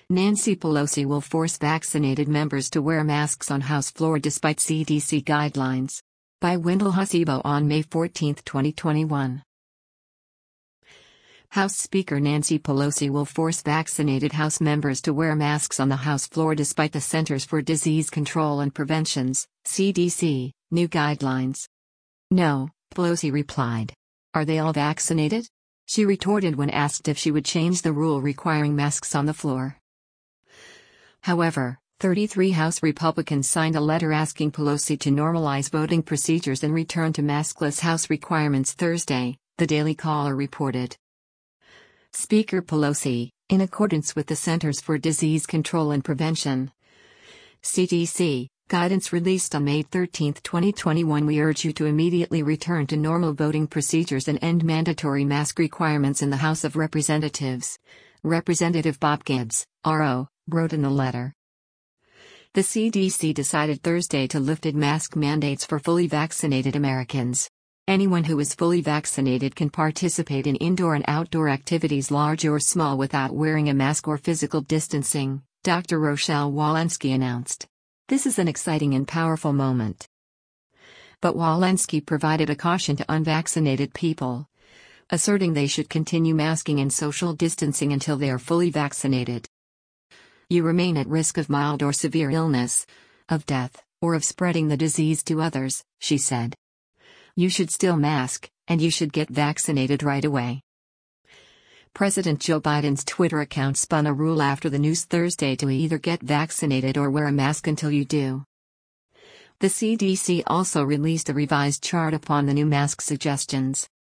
Nancy Pelosi will force vaccinated members to wear masks on House floor despite CDC guidelines. By Wendell Hasebo on May 14, 2021. House Speaker Nancy Pelosi will force vaccinated House members to wear masks on the House floor despite the Centers for Disease Control and Prevention's (CDC) new guidelines. No, Pelosi replied. Are they all vaccinated? She retorted when asked if she would change the rule requiring masks on the floor. However, 33 House Republicans signed a letter asking Pelosi to normalize voting procedures and return to maskless House requirements Thursday, the Daily Caller reported. Speaker Pelosi, in accordance with the Centers for Disease Control and Prevention (CDC) guidance released on May 13, 2021, we urge you to immediately return to normal voting procedures and end mandatory mask requirements in the House of Representatives. Representative Bob Gibbs, RO, wrote in the letter. The CDC decided Thursday to lift mask mandates for fully vaccinated Americans. Anyone who is fully vaccinated can participate in indoor and outdoor activities large or small without wearing a mask or physical distancing, Dr. Rochelle Walensky announced. This is an exciting and powerful moment. But Walensky provided a caution to unvaccinated people, asserting they should continue masking and social distancing until they are fully vaccinated. You remain at risk of mild or severe illness, of death, or of spreading the disease to others, she said. You should still mask, and you should get vaccinated right away. President Joe Biden's Twitter account spun a rule after the news Thursday to either get vaccinated or wear a mask until you do. The CDC also released a revised chart upon the new mask suggestions.